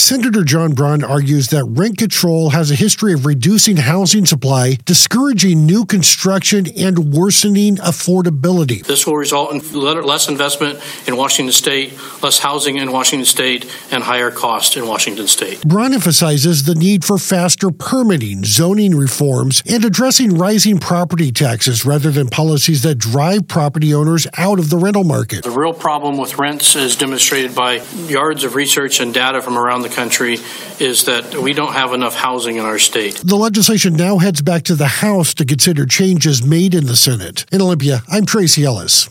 Senator John Braun argues that rent control has a history of reducing housing supply, discouraging new construction, and worsening affordability. This will result in less investment in Washington State, less housing in Washington State, and higher cost in Washington State. Braun emphasizes the need for faster permitting, zoning reforms, and addressing rising property taxes rather than policies that drive property owners out of the rental market. The real problem with rents, as demonstrated by yards of research and data from around the country, is that we don't have enough housing in our state. The legislation now heads back to the House to consider changes made in the Senate. In Olympia, I'm Tracy Ellis.